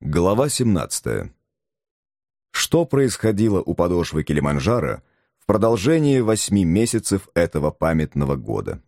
Глава 17. Что происходило у подошвы Килиманджаро в продолжении 8 месяцев этого памятного года?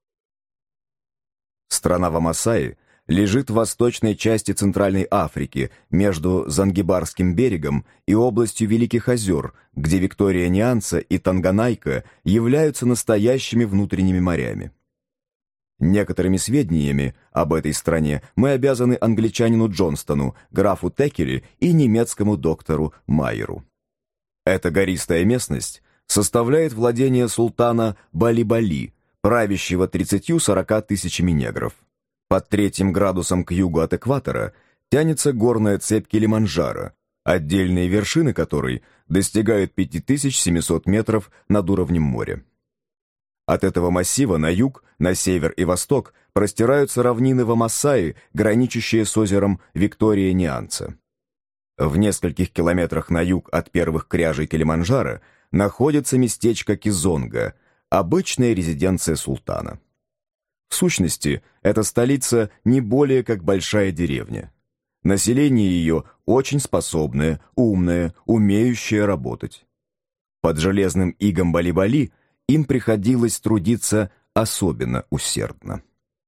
Страна Вамасаи лежит в восточной части Центральной Африки, между Зангибарским берегом и областью Великих озер, где Виктория-Ньянца и Танганайка являются настоящими внутренними морями. Некоторыми сведениями об этой стране мы обязаны англичанину Джонстону, графу Теккели и немецкому доктору Майеру. Эта гористая местность составляет владение султана Бали-Бали, правящего 30-40 тысячами негров. Под 3 градусом к югу от экватора тянется горная цепь Килиманджаро, отдельные вершины которой достигают 5700 метров над уровнем моря. От этого массива на юг, на север и восток простираются равнины Вамасаи, граничащие с озером Виктория-Ньянца. В нескольких километрах на юг от первых кряжей Килиманджаро находится местечко Кизонга, обычная резиденция султана. В сущности, эта столица не более как большая деревня. Население ее очень способное, умное, умеющее работать. Под железным игом Бали-Бали им приходилось трудиться особенно усердно.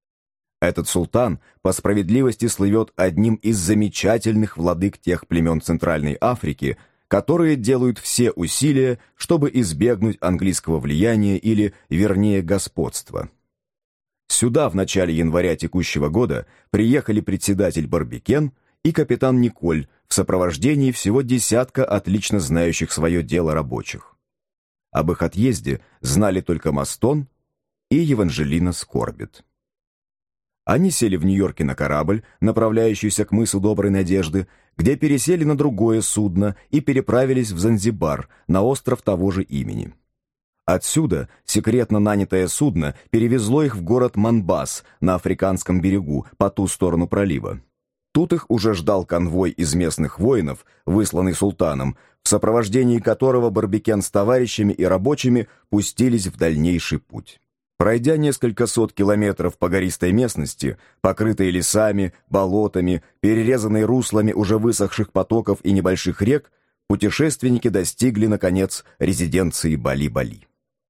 Этот султан по справедливости слывет одним из замечательных владык тех племен Центральной Африки, которые делают все усилия, чтобы избегнуть английского влияния или, вернее, господства. Сюда в начале января текущего года приехали председатель Барбикен и капитан Николь в сопровождении всего десятка отлично знающих свое дело рабочих. Об их отъезде знали только Мастон и Еванжелина Скорбит. Они сели в Нью-Йорке на корабль, направляющийся к мысу Доброй Надежды, где пересели на другое судно и переправились в Занзибар, на остров того же имени. Отсюда секретно нанятое судно перевезло их в город Монбас на Африканском берегу, по ту сторону пролива. Тут их уже ждал конвой из местных воинов, высланный султаном, в сопровождении которого Барбикен с товарищами и рабочими пустились в дальнейший путь. Пройдя несколько сот километров по гористой местности, покрытой лесами, болотами, перерезанной руслами уже высохших потоков и небольших рек, путешественники достигли, наконец, резиденции Бали-Бали.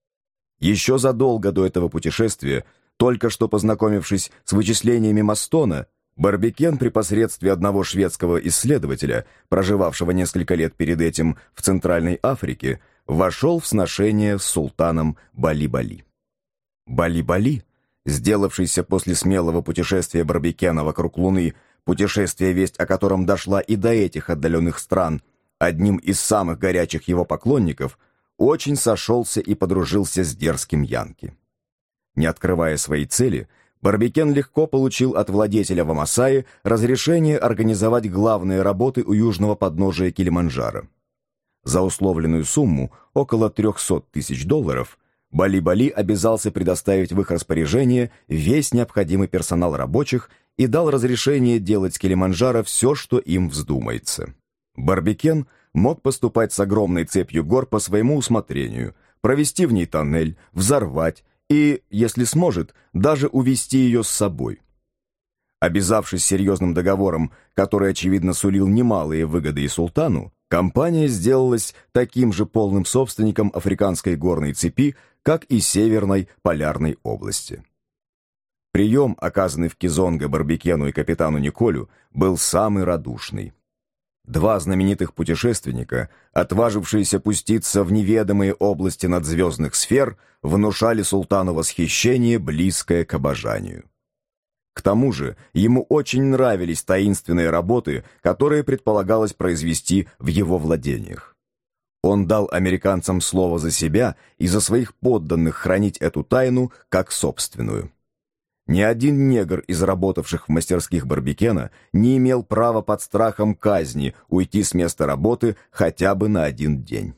Еще задолго до этого путешествия, только что познакомившись с вычислениями Мастона, Барбикен при посредстве одного шведского исследователя, проживавшего несколько лет перед этим в Центральной Африке, вошел в сношение с султаном Бали-Бали. Бали-Бали, сделавшийся после смелого путешествия Барбикена вокруг Луны, путешествие, весть о котором дошла и до этих отдаленных стран, одним из самых горячих его поклонников, очень сошелся и подружился с дерзким Янки. Не открывая своей цели, Барбикен легко получил от владетеля Вамасаи разрешение организовать главные работы у южного подножия Килиманджаро. За условленную сумму, около $300 тысяч, Бали-Бали обязался предоставить в их распоряжение весь необходимый персонал рабочих и дал разрешение делать с Килиманджаро все, что им вздумается. Барбикен мог поступать с огромной цепью гор по своему усмотрению, провести в ней тоннель, взорвать и, если сможет, даже увезти ее с собой. Обязавшись серьезным договором, который, очевидно, сулил немалые выгоды и султану, компания сделалась таким же полным собственником африканской горной цепи, как и Северной полярной области. Прием, оказанный в Кизонго Барбикену и капитану Николю, был самый радушный. Два знаменитых путешественника, отважившиеся пуститься в неведомые области надзвездных сфер, внушали султану восхищение, близкое к обожанию. К тому же ему очень нравились таинственные работы, которые предполагалось произвести в его владениях. Он дал американцам слово за себя и за своих подданных хранить эту тайну как собственную. Ни один негр из работавших в мастерских Барбикена не имел права под страхом казни уйти с места работы хотя бы на 1 день.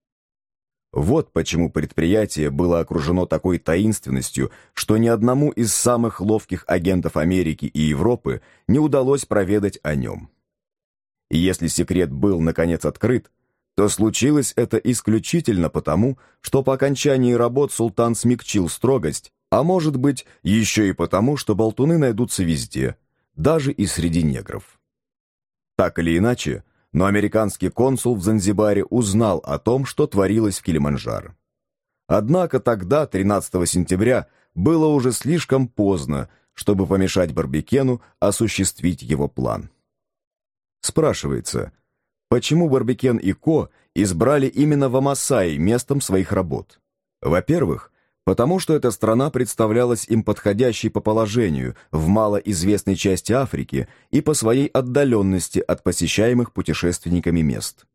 Вот почему предприятие было окружено такой таинственностью, что ни одному из самых ловких агентов Америки и Европы не удалось проведать о нем. И если секрет был, наконец, открыт, то случилось это исключительно потому, что по окончании работ султан смягчил строгость, а может быть, еще и потому, что болтуны найдутся везде, даже и среди негров. Так или иначе, но американский консул в Занзибаре узнал о том, что творилось в Килиманджаро. Однако тогда, 13 сентября, было уже слишком поздно, чтобы помешать Барбекену осуществить его план. Спрашивается, почему Барбекен и Ко избрали именно Вамасаи местом своих работ? Во-первых, потому что эта страна представлялась им подходящей по положению в малоизвестной части Африки и по своей отдаленности от посещаемых путешественниками мест.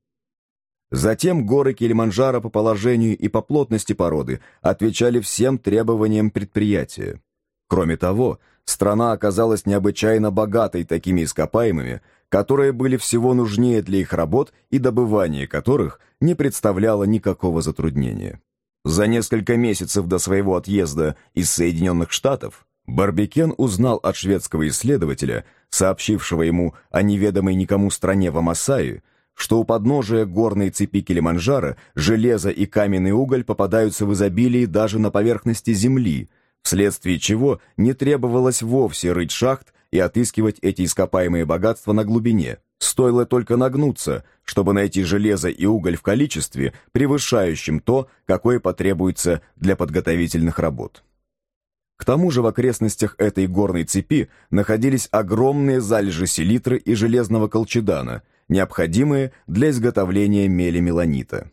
Затем горы Килиманджаро по положению и по плотности породы отвечали всем требованиям предприятия. Кроме того, страна оказалась необычайно богатой такими ископаемыми, которые были всего нужнее для их работ и добывание которых не представляло никакого затруднения. За несколько месяцев до своего отъезда из Соединенных Штатов Барбекен узнал от шведского исследователя, сообщившего ему о неведомой никому стране Вамасаи, что у подножия горной цепи Килиманджаро железо и каменный уголь попадаются в изобилии даже на поверхности земли, вследствие чего не требовалось вовсе рыть шахт и отыскивать эти ископаемые богатства на глубине. Стоило только нагнуться, чтобы найти железо и уголь в количестве, превышающем то, какое потребуется для подготовительных работ. К тому же в окрестностях этой горной цепи находились огромные залежи селитры и железного колчедана, необходимые для изготовления мели-меланита.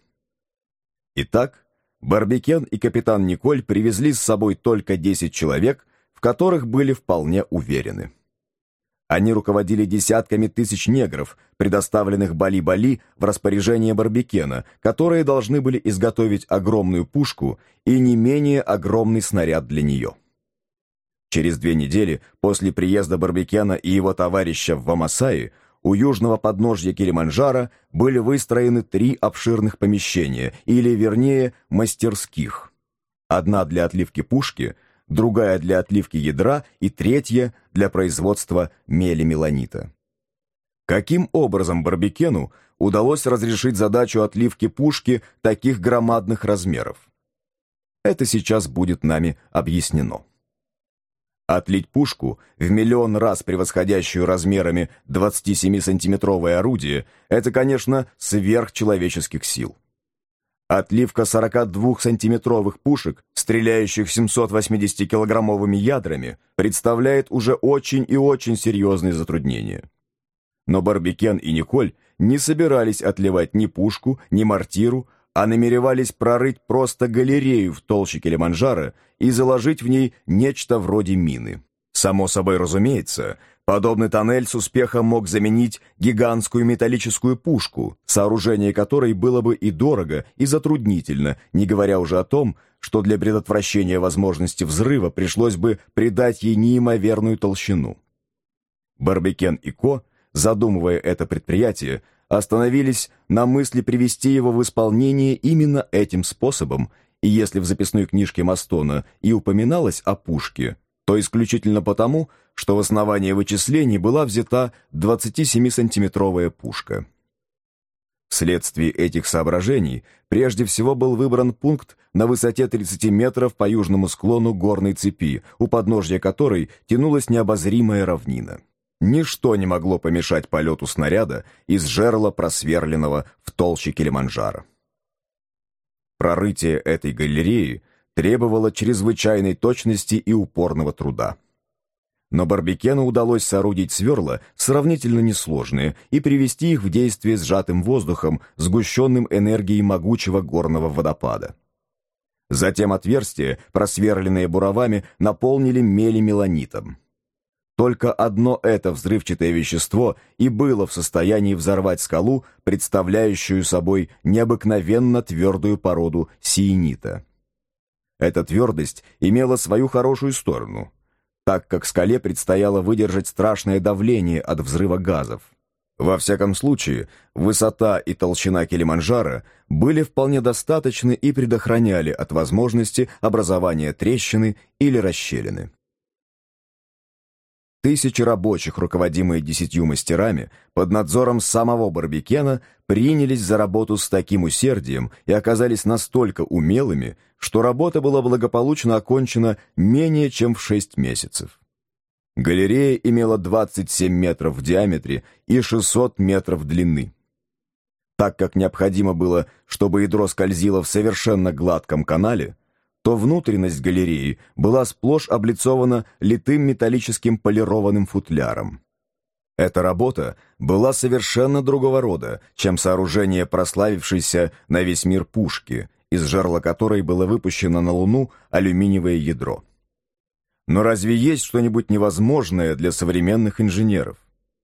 Итак, Барбекен и капитан Николь привезли с собой только 10 человек, в которых были вполне уверены. Они руководили десятками тысяч негров, предоставленных Бали-Бали в распоряжение Барбекена, которые должны были изготовить огромную пушку и не менее огромный снаряд для нее. Через 2 недели после приезда Барбекена и его товарища в Вамасаи у южного подножья Килиманджаро были выстроены 3 обширных помещения, или, вернее, мастерских. Одна для отливки пушки, другая для отливки ядра и третья для производства мели-меланита. Каким образом Барбекену удалось разрешить задачу отливки пушки таких громадных размеров? Это сейчас будет нами объяснено. Отлить пушку, в миллион раз превосходящую размерами 27-сантиметровое орудие, это, конечно, сверхчеловеческих сил. Отливка 42-сантиметровых пушек, стреляющих 780-килограммовыми ядрами, представляет уже очень и очень серьезные затруднения. Но Барбекен и Николь не собирались отливать ни пушку, ни мортиру, а намеревались прорыть просто галерею в толще Килиманджаро и заложить в ней нечто вроде мины. Само собой разумеется, подобный тоннель с успехом мог заменить гигантскую металлическую пушку, сооружение которой было бы и дорого, и затруднительно, не говоря уже о том, что для предотвращения возможности взрыва пришлось бы придать ей неимоверную толщину. Барбекен и Ко, задумывая это предприятие, остановились на мысли привести его в исполнение именно этим способом, и если в записной книжке Мастона и упоминалось о пушке, то исключительно потому, что в основание вычислений была взята 27-сантиметровая пушка. Вследствие этих соображений прежде всего был выбран пункт на высоте 30 метров по южному склону горной цепи, у подножья которой тянулась необозримая равнина. Ничто не могло помешать полету снаряда из жерла, просверленного в толще Килиманджаро. Прорытие этой галереи требовало чрезвычайной точности и упорного труда. Но Барбекену удалось соорудить сверла сравнительно несложные и привести их в действие сжатым воздухом, сгущенным энергией могучего горного водопада. Затем отверстия, просверленные буровами, наполнили мели-меланитом. Только одно это взрывчатое вещество и было в состоянии взорвать скалу, представляющую собой необыкновенно твердую породу сиенита. Эта твердость имела свою хорошую сторону, так как скале предстояло выдержать страшное давление от взрыва газов. Во всяком случае, высота и толщина Килиманджаро были вполне достаточны и предохраняли от возможности образования трещины или расщелины. Тысячи рабочих, руководимые 10 мастерами, под надзором самого Барбекена, принялись за работу с таким усердием и оказались настолько умелыми, что работа была благополучно окончена менее чем в 6 месяцев. Галерея имела 27 метров в диаметре и 600 метров длины. Так как необходимо было, чтобы ядро скользило в совершенно гладком канале, то внутренность галереи была сплошь облицована литым металлическим полированным футляром. Эта работа была совершенно другого рода, чем сооружение прославившейся на весь мир пушки, из жерла которой было выпущено на Луну алюминиевое ядро. Но разве есть что-нибудь невозможное для современных инженеров?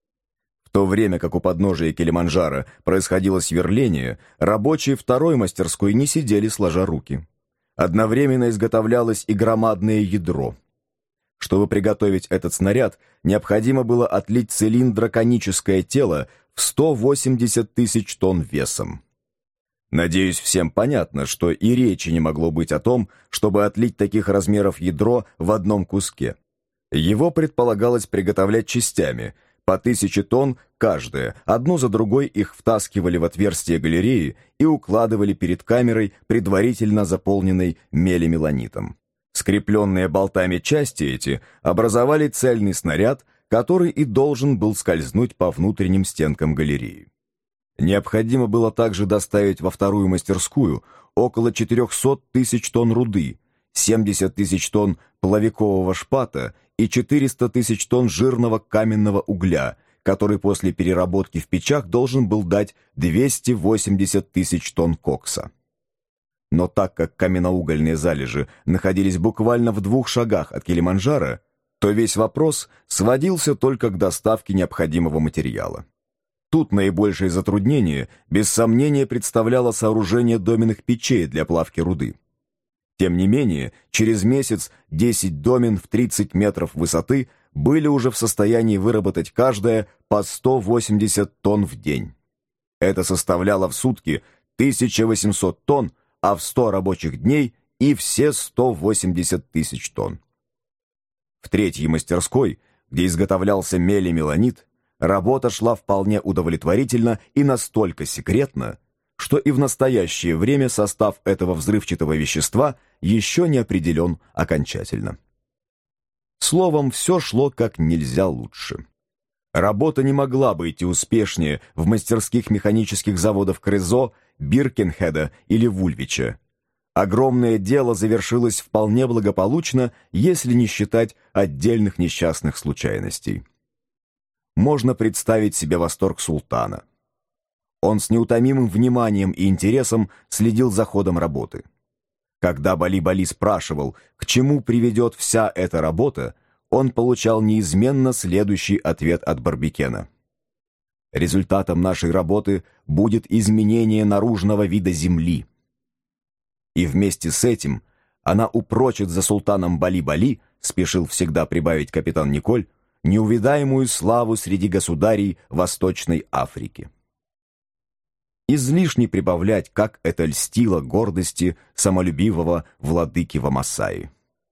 В то время как у подножия Килиманджаро происходило сверление, рабочие второй мастерской не сидели сложа руки. Одновременно изготовлялось и громадное ядро. Чтобы приготовить этот снаряд, необходимо было отлить цилиндро-коническое тело в 180 тысяч тонн весом. Надеюсь, всем понятно, что и речи не могло быть о том, чтобы отлить таких размеров ядро в одном куске. Его предполагалось приготовлять частями, по 1000 тонн каждая, одну за другой их втаскивали в отверстие галереи и укладывали перед камерой, предварительно заполненной мелемеланитом. Скрепленные болтами части эти образовали цельный снаряд, который и должен был скользнуть по внутренним стенкам галереи. Необходимо было также доставить во вторую мастерскую около 400 тысяч тонн руды, 70 тысяч тонн плавикового шпата и 400 тысяч тонн жирного каменного угля, который после переработки в печах должен был дать 280 тысяч тонн кокса. Но так как каменноугольные залежи находились буквально в 2 шагах от Килиманджаро, то весь вопрос сводился только к доставке необходимого материала. Тут наибольшее затруднение, без сомнения, представляло сооружение доменных печей для плавки руды. Тем не менее, через месяц 10 домен в 30 метров высоты были уже в состоянии выработать каждая по 180 тонн в день. Это составляло в сутки 1800 тонн, а в 100 рабочих дней и все 180 тысяч тонн. В третьей мастерской, где изготовлялся мелемеланит, работа шла вполне удовлетворительно и настолько секретно, что и в настоящее время состав этого взрывчатого вещества еще не определен окончательно. Словом, все шло как нельзя лучше. Работа не могла бы идти успешнее в мастерских механических заводов Крезо, Биркенхеда или Вульвича. Огромное дело завершилось вполне благополучно, если не считать отдельных несчастных случайностей. Можно представить себе восторг султана. Он с неутомимым вниманием и интересом следил за ходом работы. Когда Бали-Бали спрашивал, к чему приведет вся эта работа, он получал неизменно следующий ответ от Барбикена. Результатом нашей работы будет изменение наружного вида земли. И вместе с этим она упрочит за султаном Бали-Бали, спешил всегда прибавить капитан Николь, неувидаемую славу среди государей Восточной Африки. Излишне прибавлять, как это льстило гордости самолюбивого владыки Вамасаи.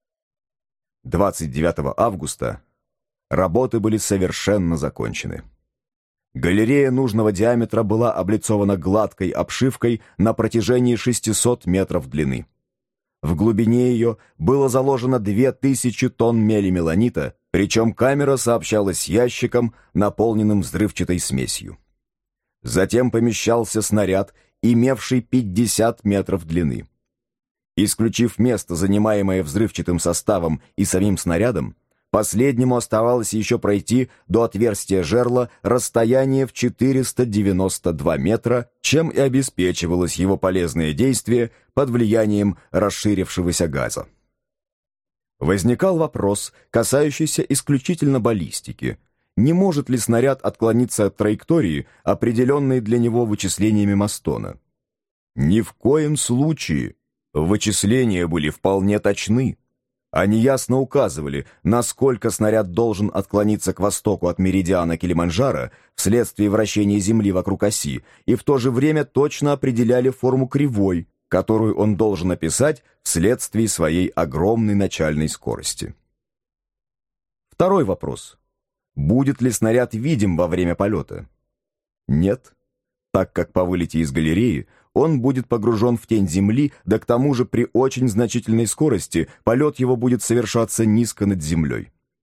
29 августа работы были совершенно закончены. Галерея нужного диаметра была облицована гладкой обшивкой на протяжении 600 метров длины. В глубине ее было заложено 2000 тонн мелемеланита, причем камера сообщалась с ящиком, наполненным взрывчатой смесью. Затем помещался снаряд, имевший 50 метров длины. Исключив место, занимаемое взрывчатым составом и самим снарядом, последнему оставалось еще пройти до отверстия жерла расстояние в 492 метра, чем и обеспечивалось его полезное действие под влиянием расширившегося газа. Возникал вопрос, касающийся исключительно баллистики. Не может ли снаряд отклониться от траектории, определенной для него вычислениями Мастона? Ни в коем случае. Вычисления были вполне точны. Они ясно указывали, насколько снаряд должен отклониться к востоку от меридиана Килиманджаро вследствие вращения Земли вокруг оси, и в то же время точно определяли форму кривой, которую он должен описать вследствие своей огромной начальной скорости. Второй вопрос. Будет ли снаряд видим во время полета? Нет, так как по вылете из галереи он будет погружен в тень Земли, да к тому же при очень значительной скорости полет его будет совершаться низко над землей.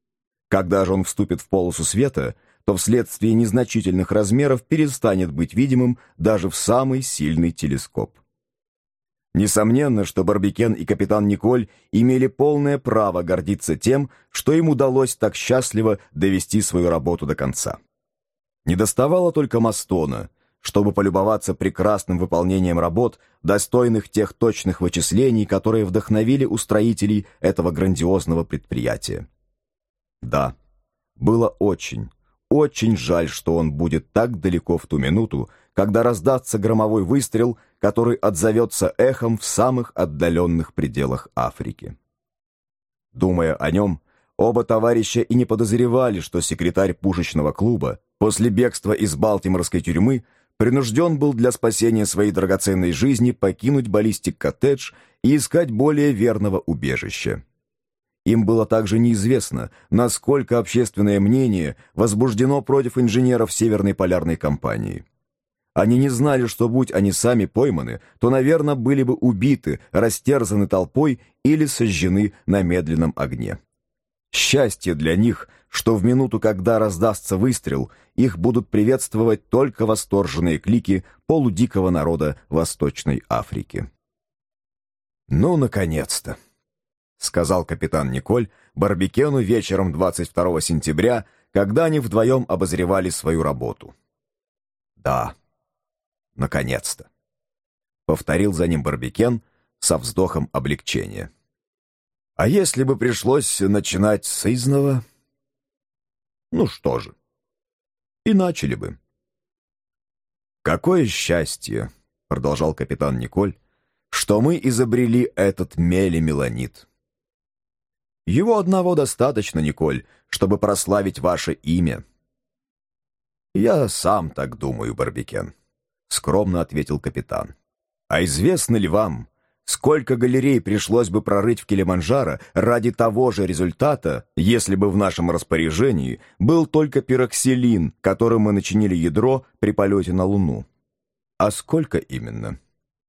Когда же он вступит в полосу света, то вследствие незначительных размеров перестанет быть видимым даже в самый сильный телескоп. Несомненно, что Барбикен и капитан Николь имели полное право гордиться тем, что им удалось так счастливо довести свою работу до конца. Недоставало только Мастона, чтобы полюбоваться прекрасным выполнением работ, достойных тех точных вычислений, которые вдохновили устроителей этого грандиозного предприятия. Да, было очень, очень жаль, что он будет так далеко в ту минуту, когда раздастся громовой выстрел, который отзовется эхом в самых отдаленных пределах Африки. Думая о нем, оба товарища и не подозревали, что секретарь пушечного клуба после бегства из балтиморской тюрьмы принужден был для спасения своей драгоценной жизни покинуть баллистик-коттедж и искать более верного убежища. Им было также неизвестно, насколько общественное мнение возбуждено против инженеров Северной полярной компании. Они не знали, что будь они сами пойманы, то, наверное, были бы убиты, растерзаны толпой или сожжены на медленном огне. Счастье для них, что в минуту, когда раздастся выстрел, их будут приветствовать только восторженные клики полудикого народа Восточной Африки. «Ну, наконец-то!» — сказал капитан Николь Барбикену вечером 22 сентября, когда они вдвоем обозревали свою работу. «Да, наконец-то!» — повторил за ним Барбикен со вздохом облегчения. «А если бы пришлось начинать с изного? Ну что же, и начали бы». «Какое счастье!» — продолжал капитан Николь, «что мы изобрели этот мелимеланит. Его одного достаточно, Николь, чтобы прославить ваше имя». «Я сам так думаю, Барбикен», — скромно ответил капитан. «А известно ли вам, сколько галерей пришлось бы прорыть в Килиманджаро ради того же результата, если бы в нашем распоряжении был только пироксилин, которым мы начинили ядро при полете на Луну? А сколько именно?»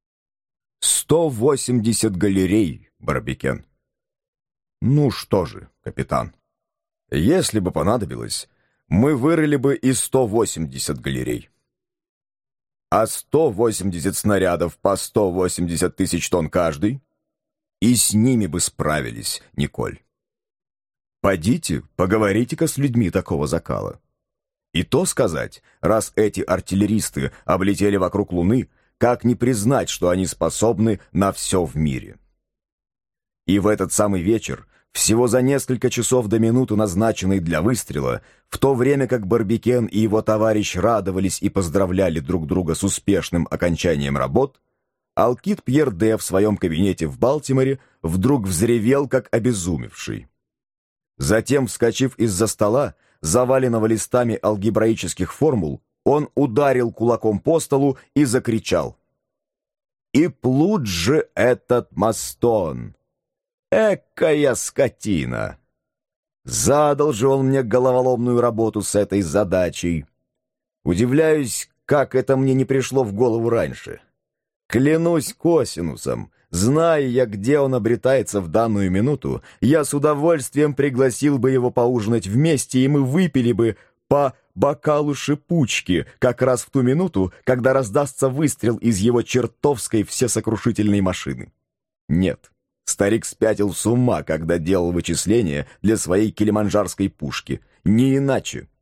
180 галерей, Барбикен. «Ну что же, капитан, если бы понадобилось, мы вырыли бы и 180 галерей. А 180 снарядов по 180 тысяч тонн каждый, и с ними бы справились, Николь. Подите, поговорите-ка с людьми такого закала. И то сказать, раз эти артиллеристы облетели вокруг Луны, как не признать, что они способны на все в мире?» И в этот самый вечер, всего за несколько часов до минуты, назначенной для выстрела, в то время как Барбикен и его товарищ радовались и поздравляли друг друга с успешным окончанием работ, Алкид Пьер Де в своем кабинете в Балтиморе вдруг взревел, как обезумевший. Затем, вскочив из-за стола, заваленного листами алгебраических формул, он ударил кулаком по столу и закричал: «И плут же этот Мастон! Экая скотина! Задал же он мне головоломную работу с этой задачей. Удивляюсь, как это мне не пришло в голову раньше. Клянусь косинусом, зная я, где он обретается в данную минуту, я с удовольствием пригласил бы его поужинать вместе, и мы выпили бы по бокалу шипучки как раз в ту минуту, когда раздастся выстрел из его чертовской всесокрушительной машины. Нет, старик спятил с ума, когда делал вычисления для своей килиманджарской пушки. Не иначе.